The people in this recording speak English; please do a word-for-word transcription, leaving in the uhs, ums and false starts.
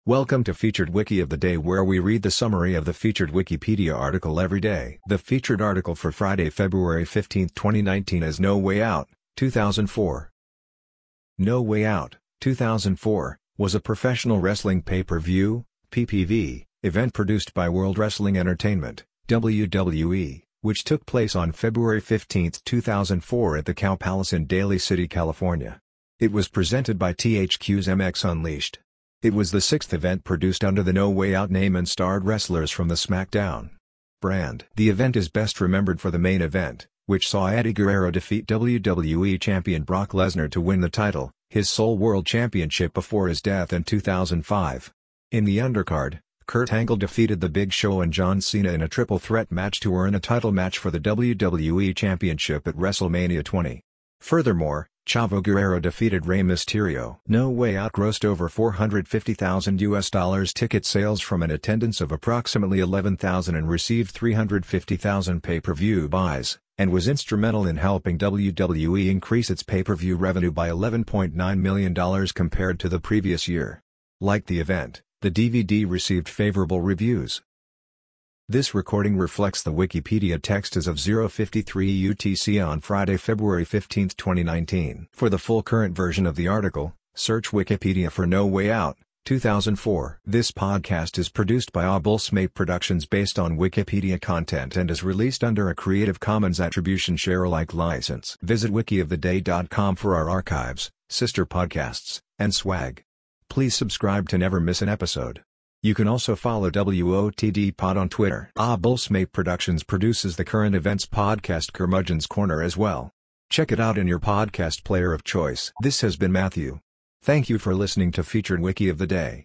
Welcome to Featured Wiki of the Day, where we read the summary of the featured Wikipedia article every day. The featured article for Friday, February fifteenth, twenty nineteen is No Way Out, two thousand four. No Way Out, two thousand four, was a professional wrestling pay-per-view, P P V, event produced by World Wrestling Entertainment, W W E, which took place on February fifteenth, two thousand four at the Cow Palace in Daly City, California. It was presented by T H Q's M X Unleashed. It was the sixth event produced under the No Way Out name and starred wrestlers from the SmackDown brand. The event is best remembered for the main event, which saw Eddie Guerrero defeat W W E champion Brock Lesnar to win the title, his sole world championship before his death in two thousand five. In the undercard, Kurt Angle defeated The Big Show and John Cena in a triple threat match to earn a title match for the W W E Championship at WrestleMania twenty. Furthermore, Chavo Guerrero defeated Rey Mysterio. No Way Out grossed over four hundred fifty thousand U S dollars ticket sales from an attendance of approximately eleven thousand and received three hundred fifty thousand pay-per-view buys, and was instrumental in helping W W E increase its pay-per-view revenue by eleven point nine million dollars compared to the previous year. Like the event, the D V D received favorable reviews. This recording reflects the Wikipedia text as of zero fifty-three U T C on Friday, February fifteenth, twenty nineteen. For the full current version of the article, search Wikipedia for No Way Out, two thousand four. This podcast is produced by Abulsmate Productions based on Wikipedia content and is released under a Creative Commons Attribution Share Alike license. Visit wiki of the day dot com for our archives, sister podcasts, and swag. Please subscribe to never miss an episode. You can also follow W O T D Pod on Twitter. Abulsmate Productions produces the current events podcast Curmudgeon's Corner as well. Check it out in your podcast player of choice. This has been Matthew. Thank you for listening to Featured Wiki of the Day.